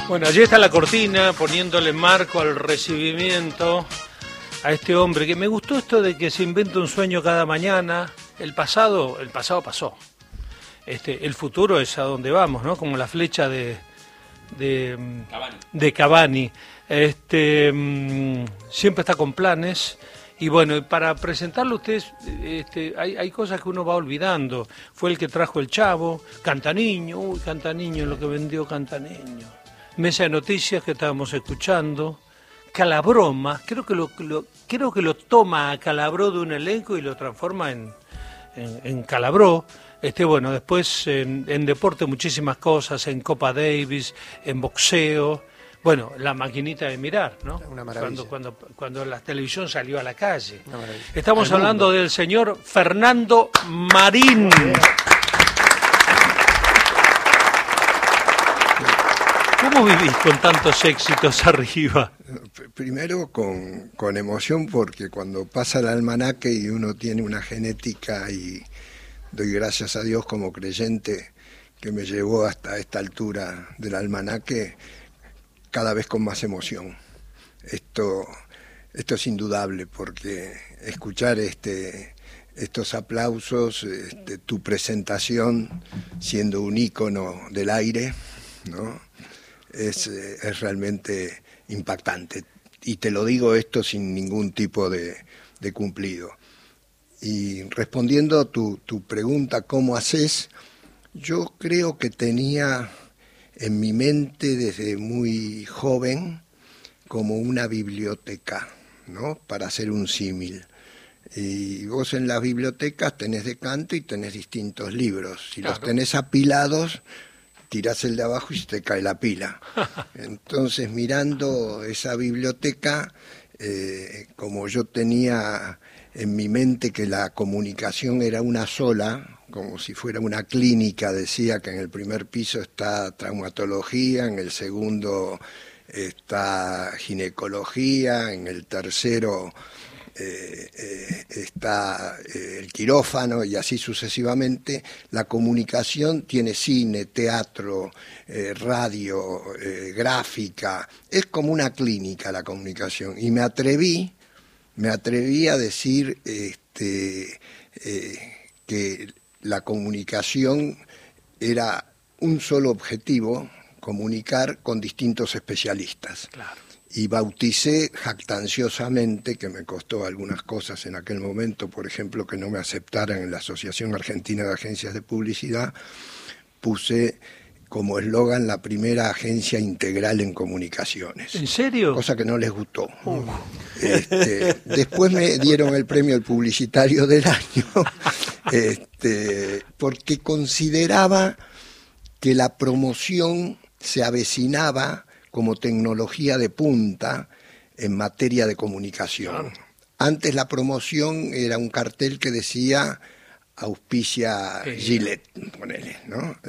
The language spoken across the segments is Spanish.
Bueno, allí está la cortina, poniéndole marco al recibimiento a este hombre, que me gustó esto de que se inventa un sueño cada mañana. El pasado pasó. El futuro es a donde vamos, ¿no? Como la flecha de Cavani. Siempre está con planes. Y bueno, para presentarlo a ustedes, hay cosas que uno va olvidando. Fue el que trajo el Chavo, Cantaniño, Cantaniño, lo que vendió Cantaniño. Mesa de noticias que estábamos escuchando. Calabroma, creo que lo toma a Calabró de un elenco y lo transforma en Calabró. Bueno, después en deporte muchísimas cosas, en Copa Davis, en boxeo. Bueno, la maquinita de mirar, ¿no? Una maravilla. Cuando la televisión salió a la calle. Una maravilla. Estamos hablando del señor Fernando Marín. ¿Cómo vivís con tantos éxitos arriba? Primero con emoción, porque cuando pasa el almanaque y uno tiene una genética, y doy gracias a Dios como creyente que me llevó hasta esta altura del almanaque, cada vez con más emoción. Esto es indudable, porque escuchar estos aplausos, tu presentación siendo un ícono del aire, ¿no? Es realmente impactante. Y te lo digo esto sin ningún tipo de cumplido. Y respondiendo a tu pregunta, ¿cómo haces? Yo creo que tenía en mi mente desde muy joven como una biblioteca, ¿no? Para hacer un símil. Y vos en las bibliotecas tenés de canto y tenés distintos libros. Si los tenés apilados, tirás el de abajo y se te cae la pila. Entonces, mirando esa biblioteca, como yo tenía en mi mente que la comunicación era una sola, como si fuera una clínica, decía que en el primer piso está traumatología, en el segundo está ginecología, en el tercero está el quirófano, y así sucesivamente. La comunicación tiene cine, teatro, radio, gráfica. Es como una clínica la comunicación, y me atreví a decir que la comunicación era un solo objetivo: comunicar con distintos especialistas. Claro. Y bauticé jactanciosamente, que me costó algunas cosas en aquel momento, por ejemplo, que no me aceptaran en la Asociación Argentina de Agencias de Publicidad, puse como eslogan la primera agencia integral en comunicaciones. ¿En serio? Cosa que no les gustó. Después me dieron el premio al publicitario del año, porque consideraba que la promoción se avecinaba como tecnología de punta en materia de comunicación. Claro. Antes la promoción era un cartel que decía auspicia Gillette, ponele, ¿no?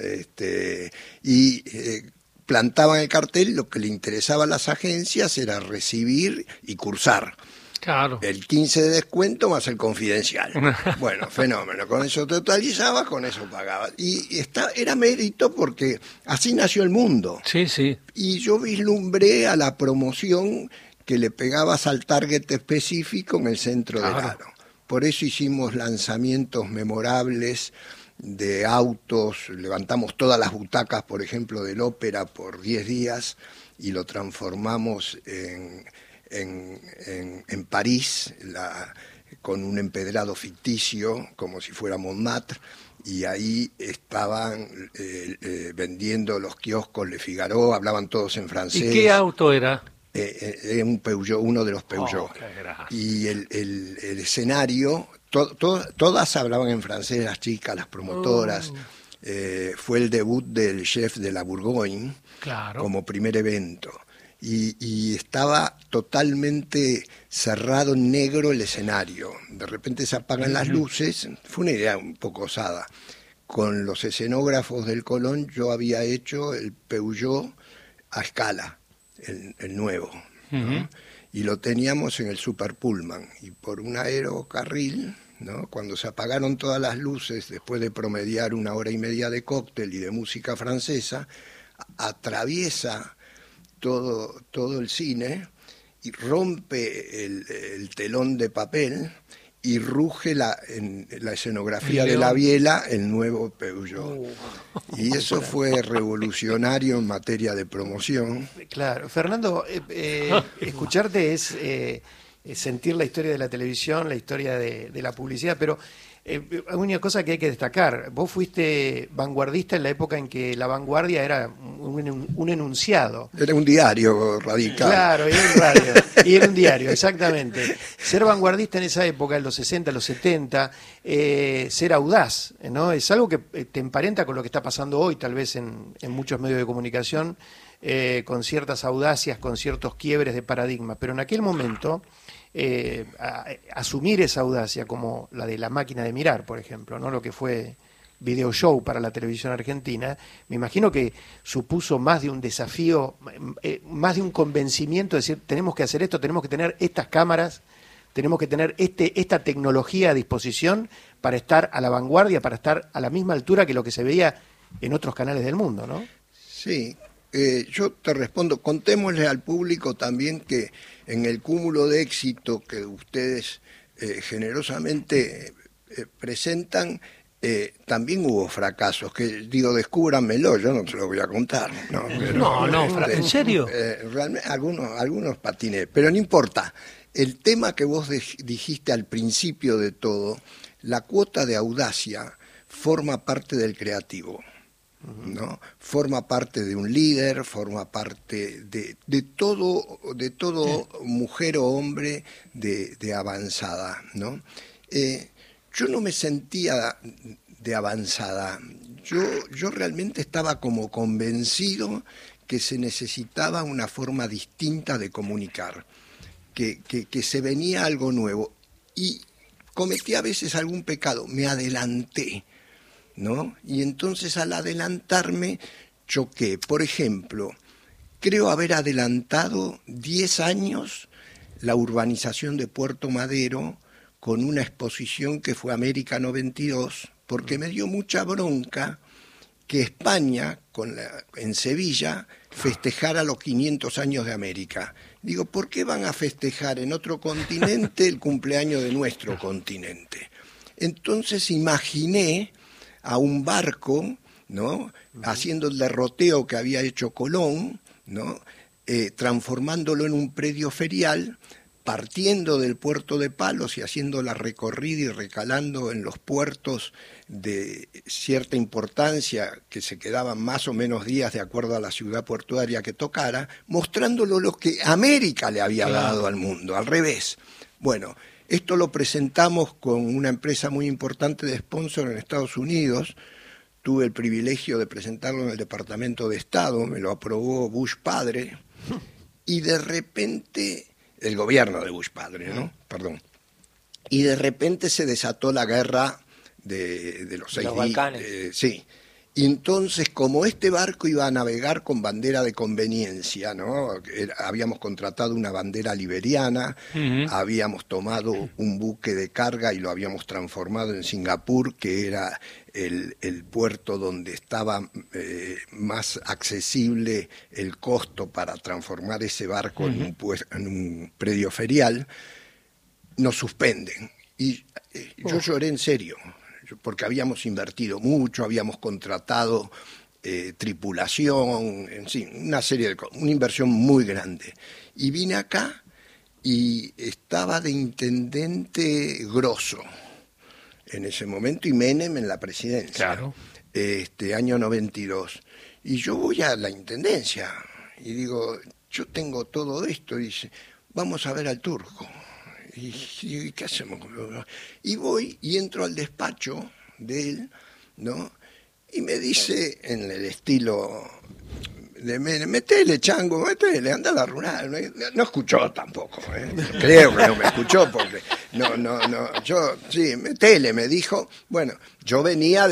Plantaban el cartel, lo que le interesaba a las agencias era recibir y cursar. Claro. El 15 de descuento más el confidencial. Bueno, fenómeno. Con eso totalizabas, con eso pagabas. Y era mérito, porque así nació el mundo. Sí, sí. Y yo vislumbré a la promoción que le pegabas al target específico en el centro del aro. Por eso hicimos lanzamientos memorables de autos, levantamos todas las butacas, por ejemplo, del Ópera por 10 días y lo transformamos en París, con un empedrado ficticio, como si fuera Montmartre, y ahí estaban vendiendo los kioscos Le Figaro, hablaban todos en francés. ¿Y qué auto era? Un Peugeot, uno de los Peugeot. Y el escenario, todas hablaban en francés, las chicas, las promotoras. Fue el debut del chef de la Bourgogne, claro, como primer evento. Y estaba totalmente cerrado en negro el escenario. De repente se apagan las luces. Fue una idea un poco osada. Con los escenógrafos del Colón yo había hecho el Peugeot a escala, el nuevo, ¿no? Y lo teníamos en el Super Pullman. Y por un aerocarril, ¿no? Cuando se apagaron todas las luces, después de promediar 1 hora y media de cóctel y de música francesa, atraviesa todo el cine y rompe el telón de papel y ruge en la escenografía de la biela el nuevo Peugeot. Y eso fue revolucionario en materia de promoción. Claro, Fernando, escucharte es sentir la historia de la televisión, la historia de la publicidad, pero hay una cosa que hay que destacar. Vos fuiste vanguardista en la época en que la vanguardia era un enunciado. Era un diario radical. Claro, era un radio. Y era un diario, exactamente. Ser vanguardista en esa época, en los 60, los 70, ser audaz, ¿no? Es algo que te emparenta con lo que está pasando hoy, tal vez en muchos medios de comunicación, con ciertas audacias, con ciertos quiebres de paradigma. Pero en aquel momento, asumir esa audacia como la de La Máquina de Mirar, por ejemplo, ¿no? Lo que fue Video Show para la televisión argentina, me imagino que supuso más de un desafío, más de un convencimiento de decir, tenemos que hacer esto, tenemos que tener estas cámaras, tenemos que tener esta tecnología a disposición para estar a la vanguardia, para estar a la misma altura que lo que se veía en otros canales del mundo, ¿no? Sí, yo te respondo, contémosle al público también que en el cúmulo de éxito que ustedes generosamente presentan, también hubo fracasos, que digo, descúbranmelo, yo no se lo voy a contar. No, pero, ¿en serio? Realmente, algunos patiné, pero no importa. El tema que vos dijiste al principio de todo, la cuota de audacia forma parte del creativo, ¿no? Forma parte de un líder, forma parte de todo mujer o hombre de avanzada, ¿no? Yo no me sentía de avanzada, yo realmente estaba como convencido que se necesitaba una forma distinta de comunicar, que se venía algo nuevo, y cometí a veces algún pecado, me adelanté, ¿no? Y entonces al adelantarme choqué. Por ejemplo, creo haber adelantado 10 años la urbanización de Puerto Madero con una exposición que fue América 92, porque me dio mucha bronca que España, en Sevilla, festejara los 500 años de América. Digo, ¿por qué van a festejar en otro continente el cumpleaños de nuestro continente? Entonces imaginé a un barco, ¿no? Haciendo el derroteo que había hecho Colón, ¿no? Transformándolo en un predio ferial, partiendo del puerto de Palos y haciendo la recorrida y recalando en los puertos de cierta importancia, que se quedaban más o menos días de acuerdo a la ciudad portuaria que tocara, mostrándolo lo que América le había dado al mundo, al revés. Bueno, esto lo presentamos con una empresa muy importante de sponsor en Estados Unidos. Tuve el privilegio de presentarlo en el Departamento de Estado, me lo aprobó Bush padre, y de repente, el gobierno de Bush padre, ¿no? Perdón. Y de repente se desató la guerra de los Balcanes. Sí. Y entonces, como este barco iba a navegar con bandera de conveniencia, ¿no? Habíamos contratado una bandera liberiana, habíamos tomado un buque de carga y lo habíamos transformado en Singapur, que era el puerto donde estaba más accesible el costo para transformar ese barco en un predio ferial. Nos suspenden. Y yo lloré en serio, porque habíamos invertido mucho, habíamos contratado tripulación, en fin, una inversión muy grande. Y vine acá y estaba de intendente Grosso en ese momento y Menem en la presidencia, claro. Año 92. Y yo voy a la intendencia y digo, yo tengo todo esto, y dice, vamos a ver al turco. ¿Y qué hacemos? Y voy y entro al despacho de él, ¿no? Y me dice, en el estilo de metele, chango, metele, anda a la rural. No escuchó tampoco, creo que no me escuchó, porque yo, sí, metele, me dijo. Bueno, yo venía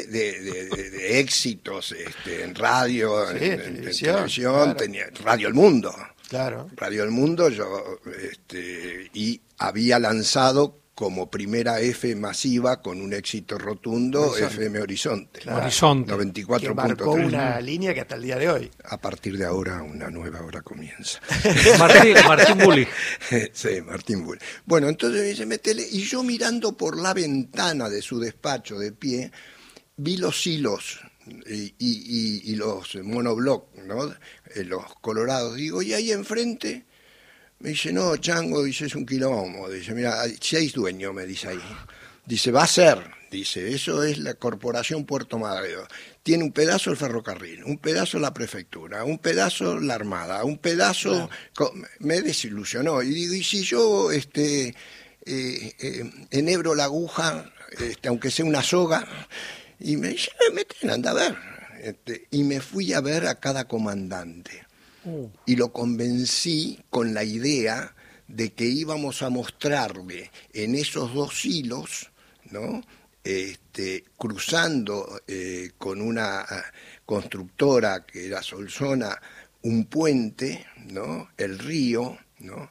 de éxitos en radio, sí, en televisión, claro. tenía Radio El Mundo. Claro. Radio El Mundo, y había lanzado como primera F masiva con un éxito rotundo, Horizonte. FM Horizonte. Claro. Horizonte. Que marcó 94.3. una línea que hasta el día de hoy. A partir de ahora, una nueva hora comienza. Martín Bulli. Sí, Martín Bull. Bueno, entonces me dice, métele, y yo mirando por la ventana de su despacho de pie, vi los hilos y los monobloc, ¿no? Los colorados. Digo, y ahí enfrente, me dice, no, Chango, dice, es un quilombo. Dice, mira, hay 6 dueños, me dice ahí. Dice, va a ser, dice, eso es la Corporación Puerto Madero. Tiene un pedazo el ferrocarril, un pedazo la prefectura, un pedazo la Armada, un pedazo... Me desilusionó. Y digo, y si yo enhebro la aguja, aunque sea una soga, y me dice, meten, anda a ver. Y me fui a ver a cada comandante. Y lo convencí con la idea de que íbamos a mostrarle en esos 2 hilos, ¿no? Cruzando con una constructora que era Solsona un puente, ¿no? El río, ¿no?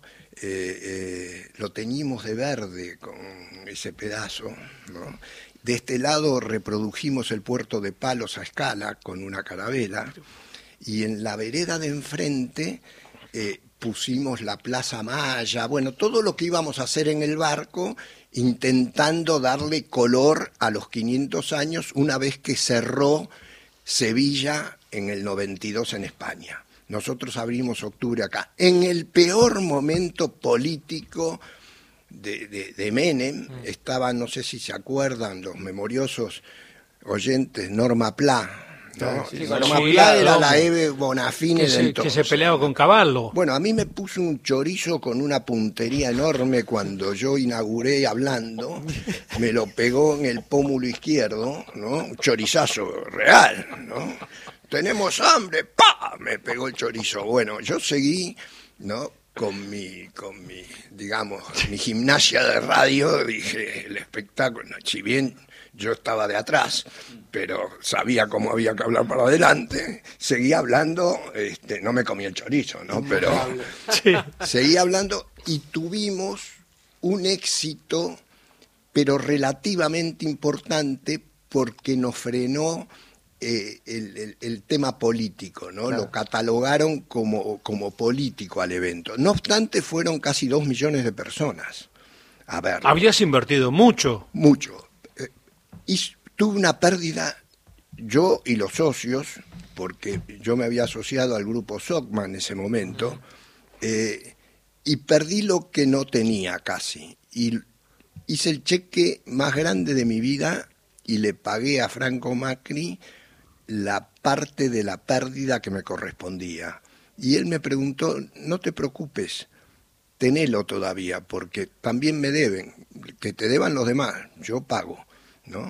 Lo teñimos de verde con ese pedazo, ¿no? De este lado reprodujimos el puerto de Palos a escala con una carabela, y en la vereda de enfrente pusimos la Plaza Maya, bueno, todo lo que íbamos a hacer en el barco, intentando darle color a los 500 años una vez que cerró Sevilla en el 92 en España. Nosotros abrimos octubre acá, en el peor momento político de Menem. Estaban, no sé si se acuerdan, los memoriosos oyentes, Norma Pla, ¿no? Sí, Norma sí, Pla era no, la Eve Bonafini de Que entonces. se peleaba con Caballo. Bueno, a mí me puso un chorizo con una puntería enorme cuando yo inauguré hablando, me lo pegó en el pómulo izquierdo, ¿no? Un chorizazo real, ¿no? Tenemos hambre, ¡pa! Me pegó el chorizo. Bueno, yo seguí, ¿no? Con mi, digamos, mi gimnasia de radio, dije, el espectáculo, si bien yo estaba de atrás, pero sabía cómo había que hablar para adelante, seguía hablando, no me comí el chorizo, ¿no? Pero Sí. seguía hablando y tuvimos un éxito, pero relativamente importante, porque nos frenó el tema político, ¿no? Claro. Lo catalogaron como político al evento. No obstante, fueron casi 2 millones de personas a verlo. Habías invertido mucho. Mucho. Y tuve una pérdida, yo y los socios, porque yo me había asociado al grupo Sockman en ese momento, y perdí lo que no tenía casi. Y hice el cheque más grande de mi vida y le pagué a Franco Macri la parte de la pérdida que me correspondía. Y él me preguntó, no te preocupes, tenelo todavía, porque también me deben, que te deban los demás, yo pago, ¿no?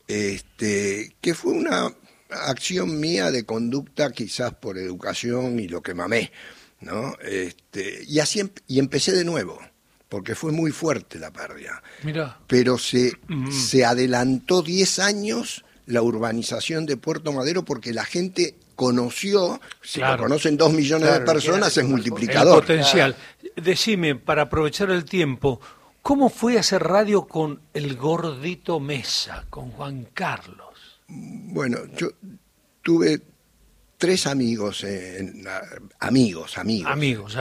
Que fue una acción mía de conducta, quizás por educación y lo que mamé, ¿no? Y así y empecé de nuevo, porque fue muy fuerte la pérdida. Mirá. Pero se adelantó 10 años la urbanización de Puerto Madero, porque la gente conoció, si Claro. lo conocen 2 millones Claro, de personas, es el El multiplicador. potencial. Decime, para aprovechar el tiempo, ¿cómo fue hacer radio con el gordito Mesa, con Juan Carlos? Bueno, yo tuve 3 amigos, amigos. Amigos.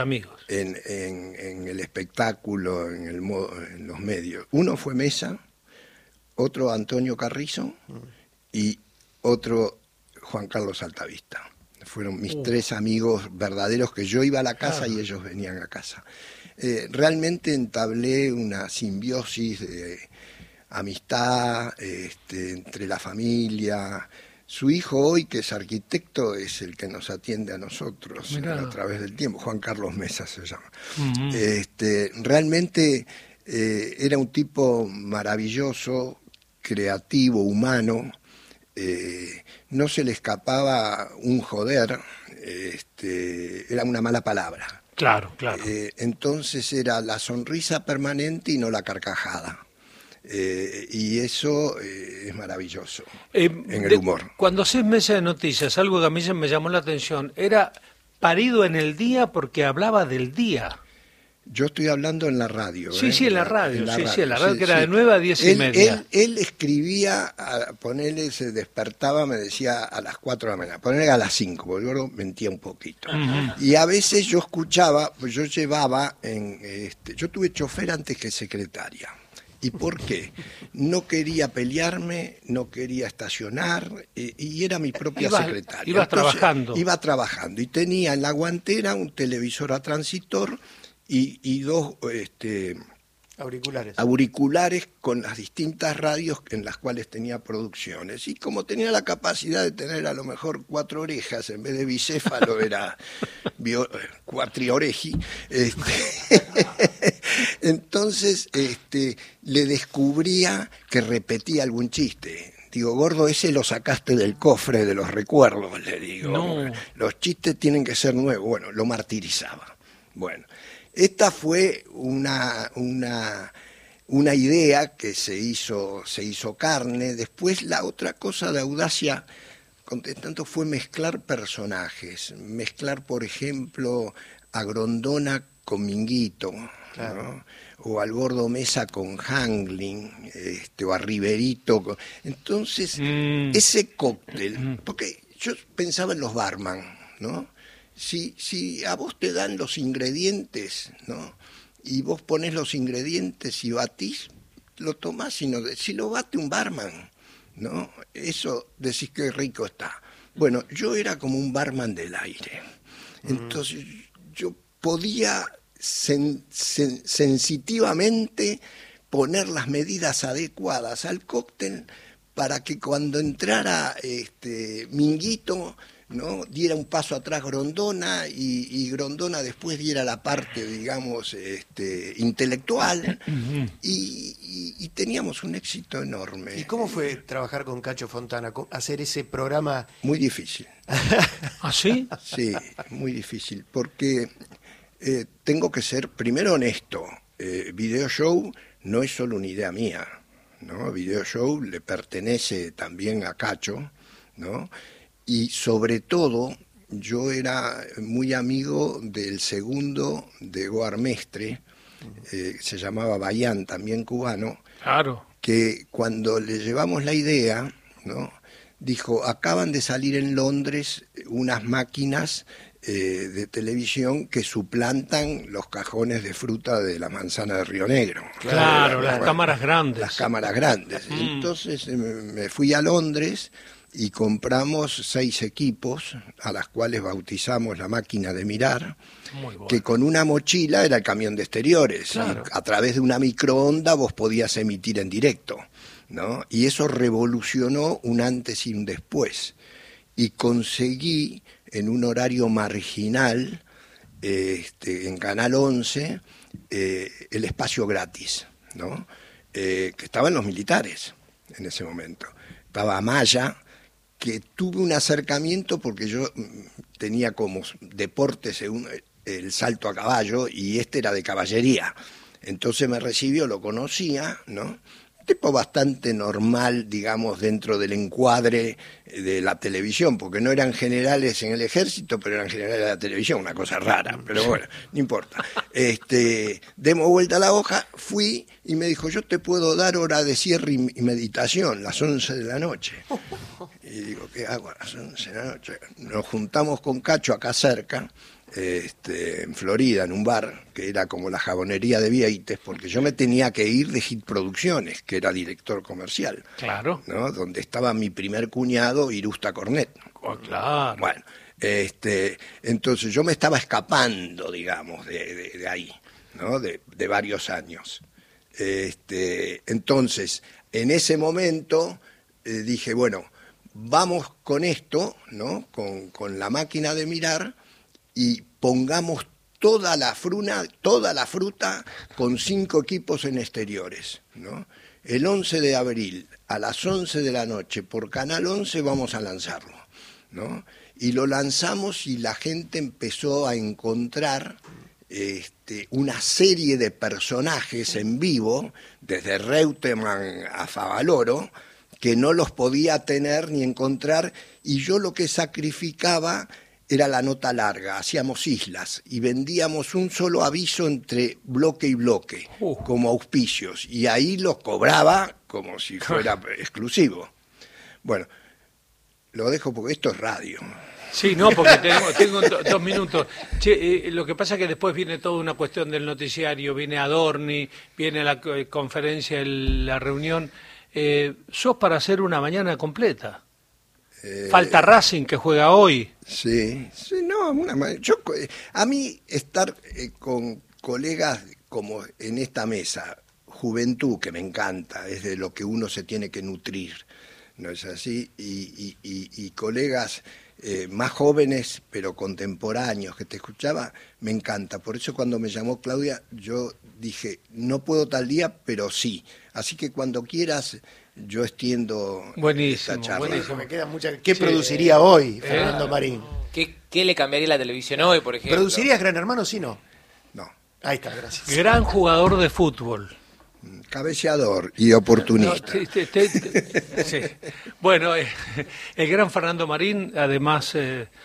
En el espectáculo, en los medios. Uno fue Mesa, otro Antonio Carrizo y otro Juan Carlos Altavista. Fueron mis 3 amigos verdaderos, que yo iba a la casa y ellos venían a casa. Realmente entablé una simbiosis de amistad entre la familia. Su hijo hoy, que es arquitecto, es el que nos atiende a nosotros a través del tiempo. Juan Carlos Mesa se llama. Realmente era un tipo maravilloso, creativo, humano. No se le escapaba un joder, era una mala palabra. Claro. Entonces era la sonrisa permanente y no la carcajada. Y eso es maravilloso en el humor. Cuando haces mesa de noticias, algo que a mí se me llamó la atención, era parido en el día porque hablaba del día. Yo estoy hablando en la radio. Sí, sí, en la radio, en la radio sí, que era sí. de 9 a 10 y media. Él escribía, ponele, se despertaba, me decía a las 4 de la mañana, ponele a las 5, porque yo mentía un poquito. Y a veces yo escuchaba, pues yo llevaba, yo tuve chofer antes que secretaria. ¿Y por qué? No quería pelearme, no quería estacionar, y era mi propia secretaria. Ibas trabajando. Iba trabajando, y tenía en la guantera un televisor a transitor y dos auriculares con las distintas radios en las cuales tenía producciones. Y como tenía la capacidad de tener a lo mejor 4 orejas, en vez de bicéfalo era cuatrioreji, entonces le descubría que repetía algún chiste. Digo, gordo, ese lo sacaste del cofre de los recuerdos, le digo. No. Los chistes tienen que ser nuevos. Bueno, lo martirizaba. Bueno, esta fue una idea que se hizo carne. Después la otra cosa de Audacia, contestando, fue mezclar personajes. Mezclar, por ejemplo, a Grondona con Minguito, claro, ¿no? O al Gordo Mesa con Hangling, o a Riverito. Entonces, ese cóctel, porque yo pensaba en los barman, ¿no? Si a vos te dan los ingredientes, ¿no? Y vos ponés los ingredientes y batís, lo tomás, si lo bate un barman, ¿no? Eso decís que rico está. Bueno, yo era como un barman del aire. Entonces yo podía sensitivamente poner las medidas adecuadas al cóctel para que cuando entrara Minguito, ¿no? Diera un paso atrás Grondona y Grondona después diera la parte, digamos, intelectual, y teníamos un éxito enorme. ¿Y cómo fue trabajar con Cacho Fontana, hacer ese programa? Muy difícil. ¿Ah, sí? Sí, muy difícil, porque tengo que ser primero honesto. Video Show no es solo una idea mía, ¿no? Video Show le pertenece también a Cacho, ¿no? Y sobre todo, yo era muy amigo del segundo de Goar Mestre, se llamaba Bayán, también cubano, claro, que cuando le llevamos la idea, ¿no? Dijo, acaban de salir en Londres unas máquinas de televisión que suplantan los cajones de fruta de la manzana de Río Negro. Claro, las cámaras grandes. Las cámaras grandes. Entonces me fui a Londres y compramos 6 equipos, a las cuales bautizamos la máquina de mirar, bueno, que con una mochila era el camión de exteriores. Claro. A través de una microonda vos podías emitir en directo, ¿no? Y eso revolucionó un antes y un después. Y conseguí, en un horario marginal, en Canal 11, el espacio gratis, ¿no? Que estaban los militares en ese momento. Estaba Amaya, que tuve un acercamiento porque yo tenía como deportes el salto a caballo y era de caballería. Entonces me recibió, lo conocía, ¿no? Tipo bastante normal, digamos, dentro del encuadre de la televisión, porque no eran generales en el ejército, pero eran generales de la televisión, una cosa rara, pero bueno, no importa. Demos vuelta a la hoja, fui y me dijo, yo te puedo dar hora de cierre y meditación, las 11 de la noche. Y digo, ¿qué hago a las 11 de la noche? Nos juntamos con Cacho acá cerca, en Florida, en un bar, que era como la jabonería de Vieites, porque yo me tenía que ir de Hit Producciones, que era director comercial. Claro. ¿No? Donde estaba mi primer cuñado, Irusta Cornet. Oh, claro. Bueno, entonces yo me estaba escapando, digamos, de ahí, ¿no? De varios años. Entonces, en ese momento dije, bueno, vamos con esto, ¿no? Con la máquina de mirar, y pongamos toda la fruta con 5 equipos en exteriores, ¿no? El 11 de abril a las 11 de la noche por Canal 11 vamos a lanzarlo, ¿no? Y lo lanzamos y la gente empezó a encontrar una serie de personajes en vivo, desde Reutemann a Favaloro, que no los podía tener ni encontrar, y yo lo que sacrificaba era la nota larga, hacíamos islas y vendíamos un solo aviso entre bloque y bloque, como auspicios, y ahí los cobraba como si fuera exclusivo. Bueno, lo dejo porque esto es radio. Sí, no, porque tengo 2 minutos. Che, lo que pasa es que después viene toda una cuestión del noticiario, viene Adorni, viene la conferencia, la reunión. ¿Sos para hacer una mañana completa? Falta Racing, que juega hoy. Sí, no, a mí estar con colegas como en esta mesa, juventud, que me encanta, es de lo que uno se tiene que nutrir, ¿no es así? Y colegas más jóvenes, pero contemporáneos, que te escuchaba, me encanta. Por eso cuando me llamó Claudia, yo dije, no puedo tal día, pero sí. Así que cuando quieras, yo extiendo esta charla. Buenísimo. Me queda ¿Qué produciría hoy Fernando Marín? ¿Qué le cambiaría a la televisión hoy, por ejemplo? ¿Producirías Gran Hermano, sí no? No. Ahí está, gracias. Gran jugador de fútbol. Cabeceador y oportunista. Sí. Bueno, el gran Fernando Marín, además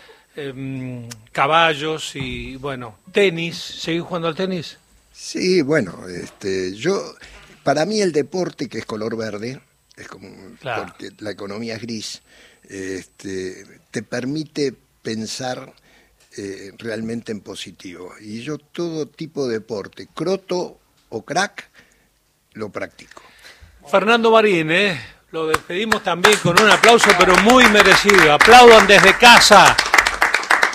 caballos y bueno, tenis. ¿Seguís jugando al tenis? Sí, bueno, para mí el deporte, que es color verde, es como claro, porque la economía es gris, te permite pensar realmente en positivo. Y yo todo tipo de deporte, croto o crack, lo practico. Fernando Marín, lo despedimos también con un aplauso, pero muy merecido. Aplaudan desde casa.